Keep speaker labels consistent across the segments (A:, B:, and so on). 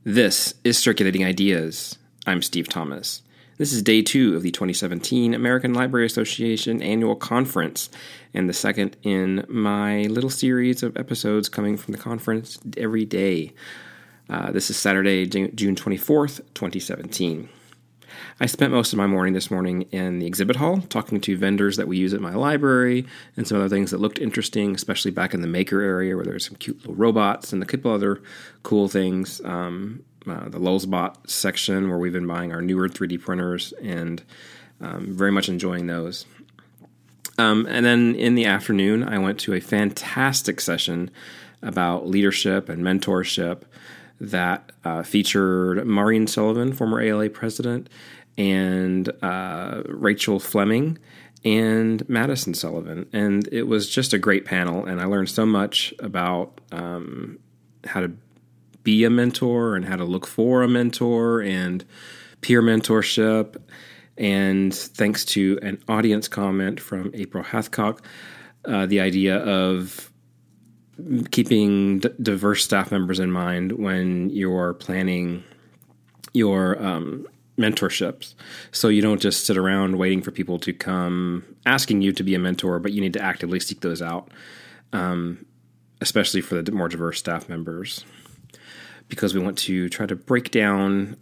A: This is Circulating Ideas. I'm Steve Thomas. This is day 2 of the 2017 American Library Association Annual Conference, and the second in my little series of episodes coming from the conference every day. This is Saturday, June 24th, 2017. I spent most of my morning this morning in the exhibit hall talking to vendors that we use at my library and some other things that looked interesting, especially back in the maker area where there's some cute little robots and a couple other cool things. The Lulzbot section where we've been buying our newer 3D printers and very much enjoying those. And then in the afternoon, I went to a fantastic session about leadership and mentorship that featured Maureen Sullivan, former ALA president, and Rachel Fleming and Madison Sullivan. And it was just a great panel, and I learned so much about how to be a mentor and how to look for a mentor and peer mentorship. And thanks to an audience comment from April Hathcock, the idea of keeping diverse staff members in mind when you're planning your mentorships. So you don't just sit around waiting for people to come asking you to be a mentor, but you need to actively seek those out, especially for the more diverse staff members, because we want to try to break down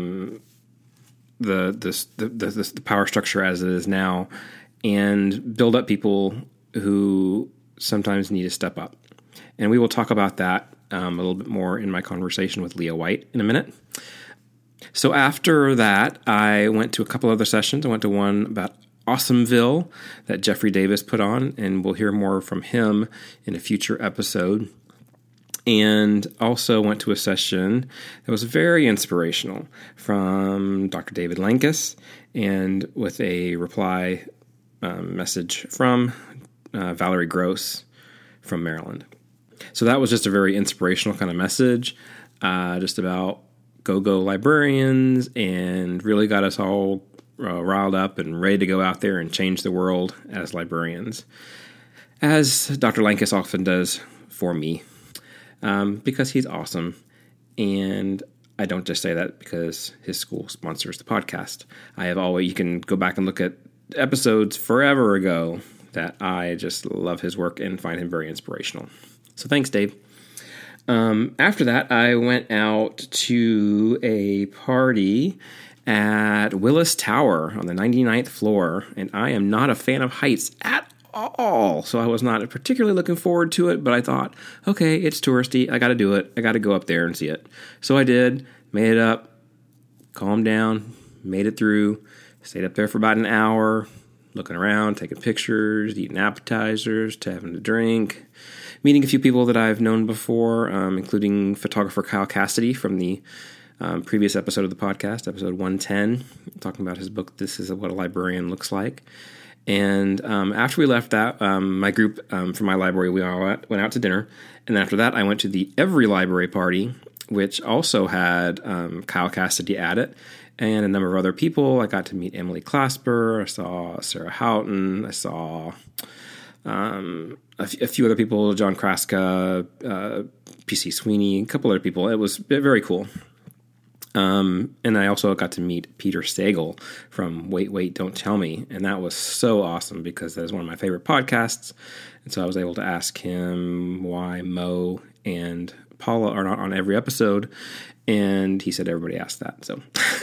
A: the power structure as it is now and build up people who sometimes need to step up. And we will talk about that a little bit more in my conversation with Leah White in a minute. So after that, I went to a couple other sessions. I went to one about Awesomeville that Jeffrey Davis put on, and we'll hear more from him in a future episode. And also went to a session that was very inspirational from Dr. David Lankus, and with a reply message from Valerie Gross from Maryland. So that was just a very inspirational kind of message, just about go librarians, and really got us all riled up and ready to go out there and change the world as librarians, as Dr. Lankus often does for me, because he's awesome. And I don't just say that because his school sponsors the podcast. You can go back and look at episodes forever ago that I just love his work and find him very inspirational. So thanks, Dave. After that, I went out to a party at Willis Tower on the 99th floor, and I am not a fan of heights at all, so I was not particularly looking forward to it, but I thought, okay, it's touristy, I got to do it, I got to go up there and see it. So I did, made it up, calmed down, made it through, stayed up there for about an hour, looking around, taking pictures, eating appetizers, having a drink, meeting a few people that I've known before, including photographer Kyle Cassidy from the previous episode of the podcast, episode 110, talking about his book, This Is What a Librarian Looks Like. And after we left that, my group from my library, we all went out to dinner. And after that, I went to the Every Library Party, which also had Kyle Cassidy at it, and a number of other people. I got to meet Emily Clasper. I saw Sarah Houghton. I saw a few other people, John Kraska, P.C. Sweeney, a couple other people. It was very cool. And I also got to meet Peter Sagal from Wait, Don't Tell Me. And that was so awesome because that is one of my favorite podcasts. And so I was able to ask him why Mo and Paula are not on every episode. And he said everybody asked that. So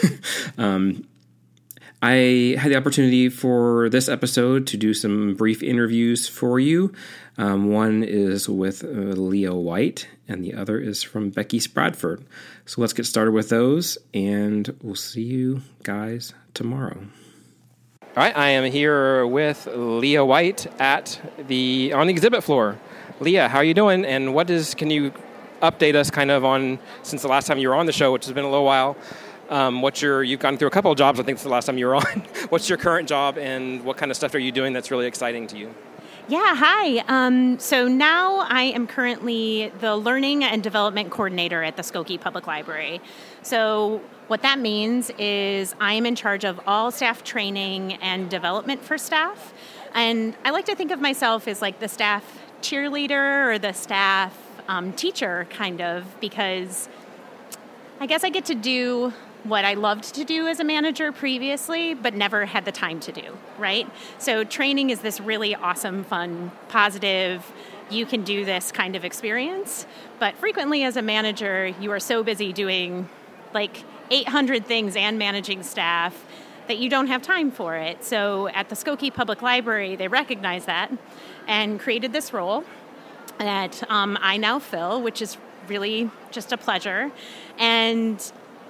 A: I had the opportunity for this episode to do some brief interviews for you. One is with Leah White, and the other is from Becky Spradford. So let's get started with those, and we'll see you guys tomorrow. All right, I am here with Leah White on the exhibit floor. Leah, how are you doing? And can you update us kind of on, since the last time you were on the show, which has been a little while, you've gone through a couple of jobs, I think it's the last time you were on. What's your current job, and what kind of stuff are you doing that's really exciting to you?
B: Yeah, hi. So now I am currently the Learning and Development Coordinator at the Skokie Public Library. So what that means is I am in charge of all staff training and development for staff. And I like to think of myself as like the staff cheerleader or the staff teacher, kind of, because I guess I get to do what I loved to do as a manager previously, but never had the time to do, right? So training is this really awesome, fun, positive, you can do this kind of experience. But frequently as a manager, you are so busy doing like 800 things and managing staff that you don't have time for it. So at the Skokie Public Library, they recognized that and created this role that I now fill, which is really just a pleasure. And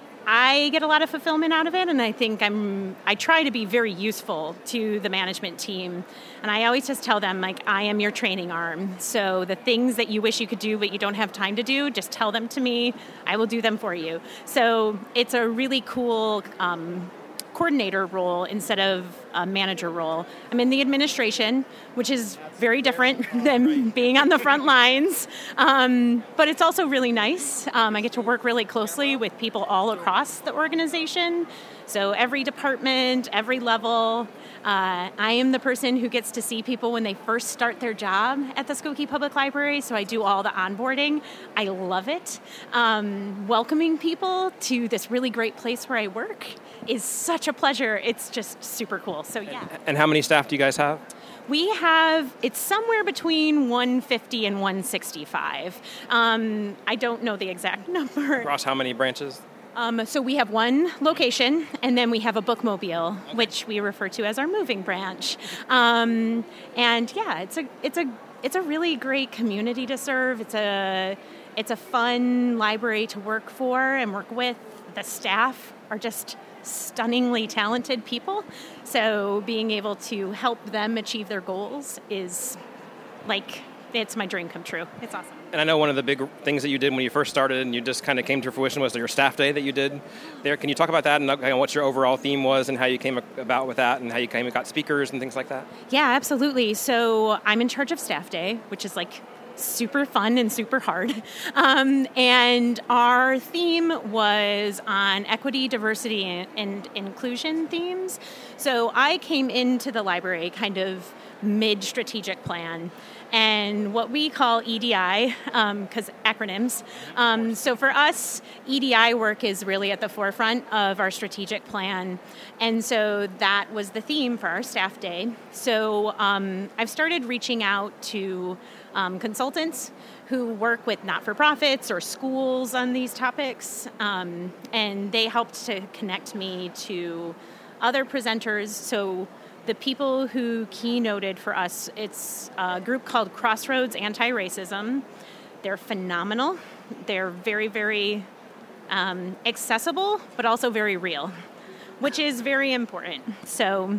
B: I get a lot of fulfillment out of it, and I think I try to be very useful to the management team. And I always just tell them, like, I am your training arm. So the things that you wish you could do but you don't have time to do, just tell them to me. I will do them for you. So it's a really cool coordinator role instead of a manager role. I'm in the administration, which is very different than being on the front lines, but it's also really nice. I get to work really closely with people all across the organization. So every department, every level. I am the person who gets to see people when they first start their job at the Skokie Public Library, so I do all the onboarding. I love it. Welcoming people to this really great place where I work is such a pleasure. It's just super cool. So yeah.
C: And how many staff do you guys have?
B: We have, it's somewhere between 150 and 165. I don't know the exact number.
C: Across how many branches?
B: So we have one location, and then we have a bookmobile, which we refer to as our moving branch. And yeah, it's a really great community to serve. It's a fun library to work for and work with. The staff are just stunningly talented people. So being able to help them achieve their goals is it's my dream come true. It's awesome.
C: And I know one of the big things that you did when you first started and you just kind of came to fruition was your staff day that you did there. Can you talk about that and what your overall theme was and how you came about with that and how you came and got speakers and things like that?
B: Yeah, absolutely. So I'm in charge of staff day, which is super fun and super hard. And our theme was on equity, diversity, and inclusion themes. So I came into the library kind of mid-strategic plan, and what we call EDI, because acronyms. So for us, EDI work is really at the forefront of our strategic plan, and so that was the theme for our staff day. So I've started reaching out to consultants who work with not-for-profits or schools on these topics, and they helped to connect me to other presenters. So the people who keynoted for us, it's a group called Crossroads Anti-Racism. They're phenomenal. They're very, very accessible, but also very real, which is very important. So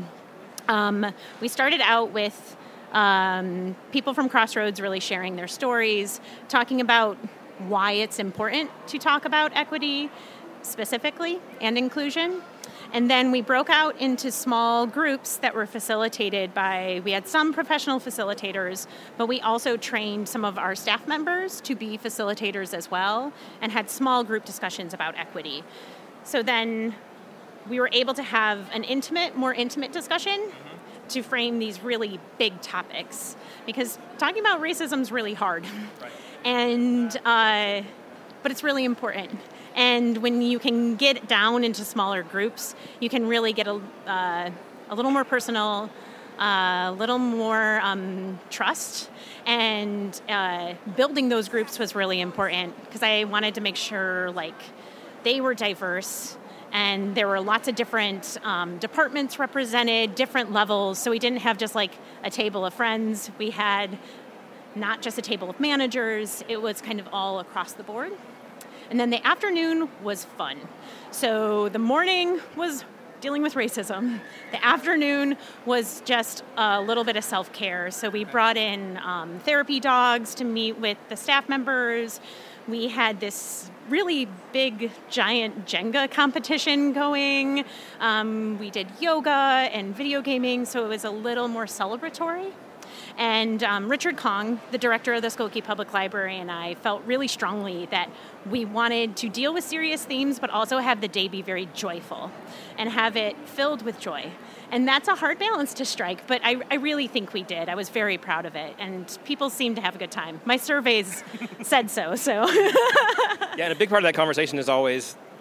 B: we started out with people from Crossroads really sharing their stories, talking about why it's important to talk about equity specifically and inclusion. And then we broke out into small groups that were facilitated we had some professional facilitators, but we also trained some of our staff members to be facilitators as well and had small group discussions about equity. So then we were able to have an more intimate discussion to frame these really big topics, because talking about racism is really hard. Right. And but it's really important. And when you can get down into smaller groups, you can really get a little more personal, a little more trust. And building those groups was really important because I wanted to make sure they were diverse. And there were lots of different departments represented, different levels. So we didn't have just a table of friends. We had not just a table of managers. It was kind of all across the board. And then the afternoon was fun. So the morning was dealing with racism. The afternoon was just a little bit of self-care. So we brought in therapy dogs to meet with the staff members. We had this really big, giant Jenga competition going. We did yoga and video gaming, so it was a little more celebratory. And Richard Kong, the director of the Skokie Public Library, and I felt really strongly that we wanted to deal with serious themes, but also have the day be very joyful and have it filled with joy. And that's a hard balance to strike, but I really think we did. I was very proud of it, and people seemed to have a good time. My surveys said so.
C: Yeah, and a big part of that conversation is always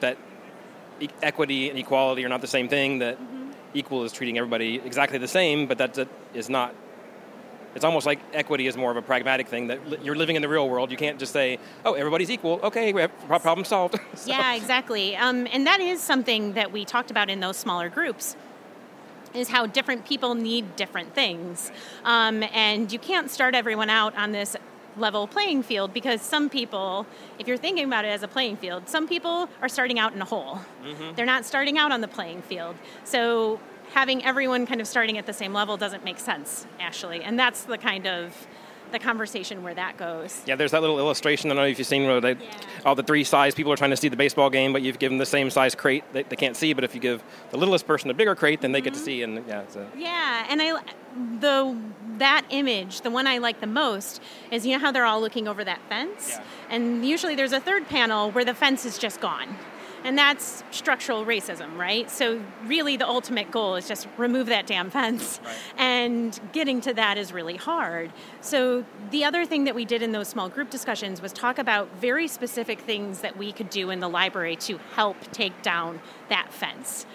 C: that equity and equality are not the same thing, that equal is treating everybody exactly the same, but that is not. It's almost like equity is more of a pragmatic thing, that you're living in the real world. You can't just say, oh, everybody's equal. Okay, we have problem solved. So.
B: Yeah, exactly. And that is something that we talked about in those smaller groups, is how different people need different things. And you can't start everyone out on this level playing field, because some people, if you're thinking about it as a playing field, some people are starting out in a hole. They're not starting out on the playing field. So having everyone kind of starting at the same level doesn't make sense, actually. And that's the kind of the conversation where that goes.
C: Yeah, there's that little illustration. I don't know if you've seen where all the three size people are trying to see the baseball game, but you've given the same size crate they can't see. But if you give the littlest person a bigger crate, then they get to see. And and that image, the one I like the most, is how they're all looking over that fence, and usually there's a third panel where the fence is just gone. And that's structural racism, right? So really the ultimate goal is just remove that damn fence. Right. And getting to that is really hard. So the other thing that we did in those small group discussions was talk about very specific things that we could do in the library to help take down that fence.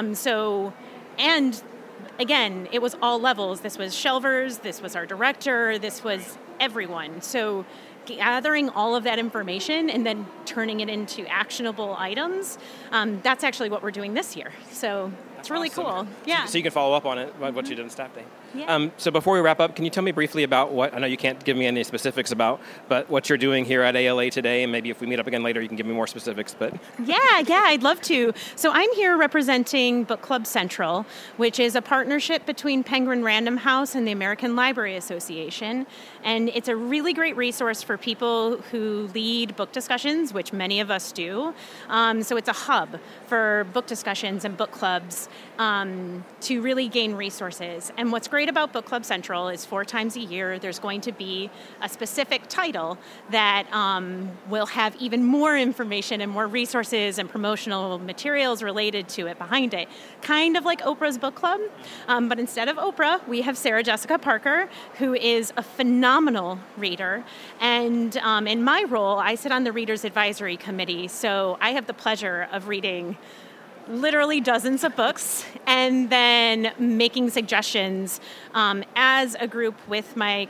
C: And again, it was all levels. This was shelvers, this was our director, this was everyone. So gathering all of that information and then turning it into actionable items, that's actually what we're doing this year. So it's really cool. Yeah. So you can follow up on it, what you did in staff day.
B: Yeah.
C: So before we wrap up, can you tell me briefly about what, I know you can't give me any specifics about, but what you're doing here at ALA today, and maybe if we meet up again later, you can give me more specifics. But
B: Yeah, I'd love to. So I'm here representing Book Club Central, which is a partnership between Penguin Random House and the American Library Association. And it's a really great resource for people who lead book discussions, which many of us do. So it's a hub for book discussions and book clubs to really gain resources. And what's great about Book Club Central is 4 times a year there's going to be a specific title that will have even more information and more resources and promotional materials related to it behind it. Kind of like Oprah's book club, but instead of Oprah, we have Sarah Jessica Parker, who is a phenomenal reader. And in my role, I sit on the Readers Advisory Committee, so I have the pleasure of reading literally dozens of books and then making suggestions as a group with my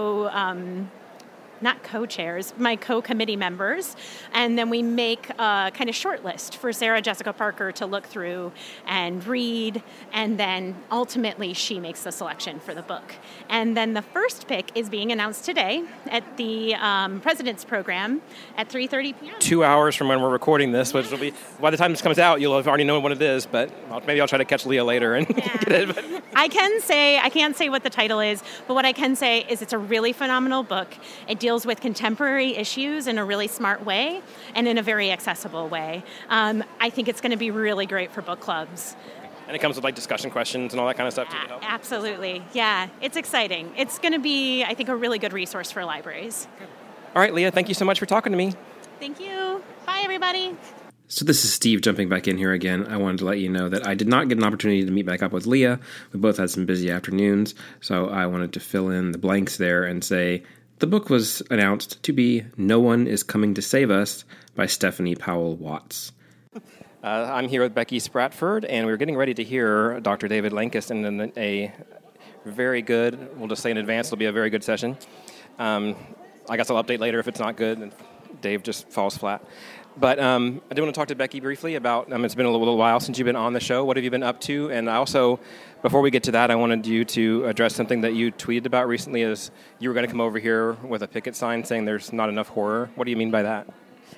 B: my co-committee members, and then we make a kind of short list for Sarah Jessica Parker to look through and read, and then ultimately she makes the selection for the book. And then the first pick is being announced today at the President's Program at 3:30 p.m.
C: 2 hours from when we're recording this, which will be, by the time this comes out, you'll have already known what it is, but maybe I'll try to catch Leah later and get it. But.
B: I can't say what the title is, but what I can say is it's a really phenomenal book. It deals with contemporary issues in a really smart way and in a very accessible way. I think it's going to be really great for book clubs.
C: And it comes with discussion questions and all that kind of stuff too.
B: Absolutely. Yeah, it's exciting. It's going to be, I think, a really good resource for libraries.
C: All right, Leah, thank you so much for talking to me.
B: Thank you. Bye, everybody.
A: So this is Steve jumping back in here again. I wanted to let you know that I did not get an opportunity to meet back up with Leah. We both had some busy afternoons, so I wanted to fill in the blanks there and say the book was announced to be No One Is Coming to Save Us by Stephanie Powell Watts.
C: I'm here with Becky Spratford, and we're getting ready to hear Dr. David Lankes in a very good, we'll just say in advance, it'll be a very good session. I guess I'll update later if it's not good, and Dave just falls flat. But I did want to talk to Becky briefly about, it's been a little while since you've been on the show. What have you been up to? And I also, before we get to that, I wanted you to address something that you tweeted about recently, is you were going to come over here with a picket sign saying there's not enough horror. What do you mean by that?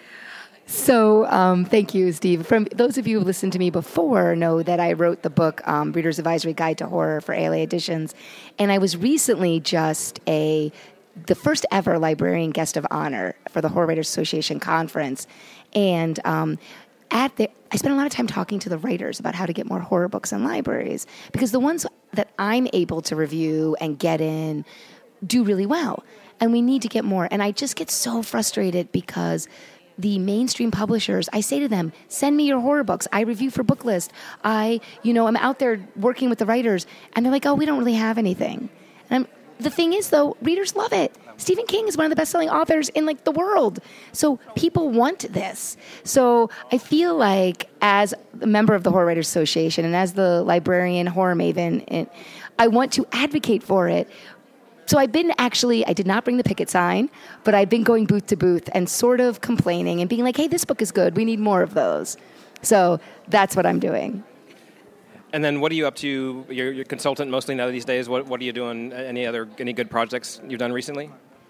D: So thank you, Steve. From those of you who listened to me before know that I wrote the book, Reader's Advisory Guide to Horror for ALA Editions. And I was recently just the first ever librarian guest of honor for the Horror Writers Association conference. And I spent a lot of time talking to the writers about how to get more horror books in libraries, because the ones that I'm able to review and get in do really well. And we need to get more. And I just get so frustrated because the mainstream publishers, I say to them, send me your horror books. I review for Booklist. I'm out there working with the writers. And they're like, oh, we don't really have anything. And the thing is, though, readers love it. Stephen King is one of the best-selling authors in the world. So people want this. So I feel like as a member of the Horror Writers Association and as the librarian horror maven, I want to advocate for it. So I did not bring the picket sign, but I've been going booth to booth and sort of complaining and being like, hey, this book is good. We need more of those. So that's what I'm doing.
C: And then what are you up to? You're a consultant mostly now these days. What are you doing? Any good projects you've done recently?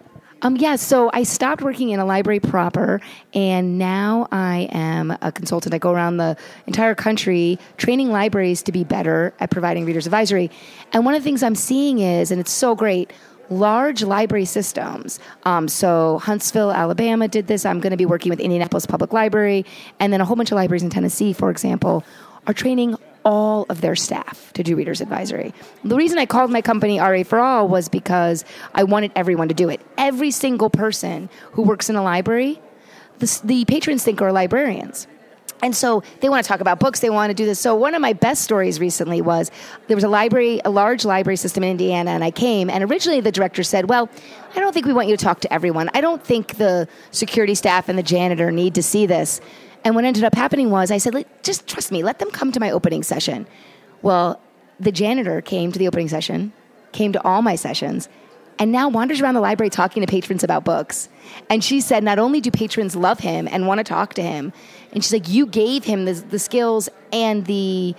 D: So I stopped working in a library proper, and now I am a consultant. I go around the entire country training libraries to be better at providing readers advisory. And one of the things I'm seeing is, and it's so great, large library systems. So Huntsville, Alabama did this. I'm going to be working with Indianapolis Public Library, and then a whole bunch of libraries in Tennessee, for example, are training all of their staff to do readers advisory. The reason I called my company RA for All was because I wanted everyone to do it. Every single person who works in a library, the patrons think are librarians. And so they want to talk about books. They want to do this. So one of my best stories recently was there was a large library system in Indiana, and I came, and originally the director said, well, I don't think we want you to talk to everyone. I don't think the security staff and the janitor need to see this. And what ended up happening was I said, just trust me, let them come to my opening session. Well, the janitor came to the opening session, came to all my sessions, and now wanders around the library talking to patrons about books. And she said, not only do patrons love him and want to talk to him, and she's like, you gave him the skills and the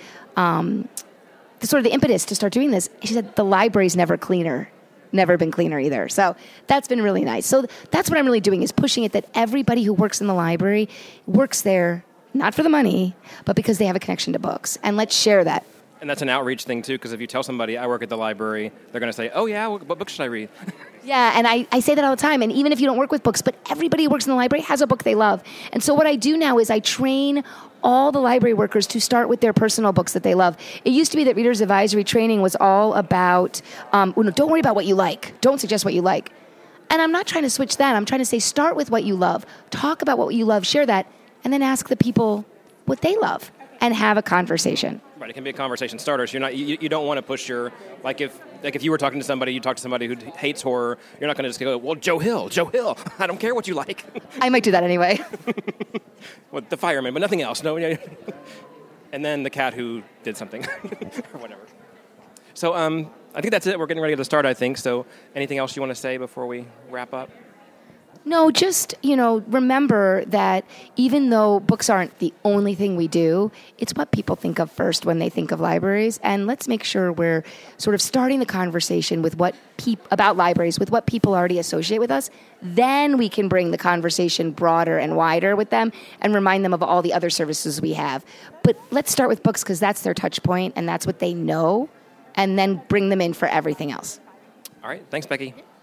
D: sort of the impetus to start doing this. She said, the library's never been cleaner either. So that's been really nice. So that's what I'm really doing, is pushing it that everybody who works in the library works there, not for the money, but because they have a connection to books. And let's share that.
C: And that's an outreach thing, too, because if you tell somebody, I work at the library, they're going to say, oh, yeah, what book should I read?
D: Yeah, and I say that all the time. And even if you don't work with books, but everybody who works in the library has a book they love. And so what I do now is I train all the library workers to start with their personal books that they love. It used to be that readers advisory training was all about, don't worry about what you like. Don't suggest what you like. And I'm not trying to switch that. I'm trying to say start with what you love. Talk about what you love, share that, and then ask the people what they love and have a conversation.
C: Right, it can be a conversation starter. So you don't want to push your, if you were talking to somebody, you talk to somebody who hates horror, you're not going to just go, well, Joe Hill, I don't care what you like.
D: I might do that anyway.
C: Well, the fireman, but nothing else. No. And then the cat who did something or whatever. So I think that's it. We're getting ready to start, I think. So anything else you want to say before we wrap up?
D: No, just, remember that even though books aren't the only thing we do, it's what people think of first when they think of libraries. And let's make sure we're sort of starting the conversation with about libraries, with what people already associate with us. Then we can bring the conversation broader and wider with them and remind them of all the other services we have. But let's start with books because that's their touch point and that's what they know, and then bring them in for everything else.
C: All right. Thanks, Becky.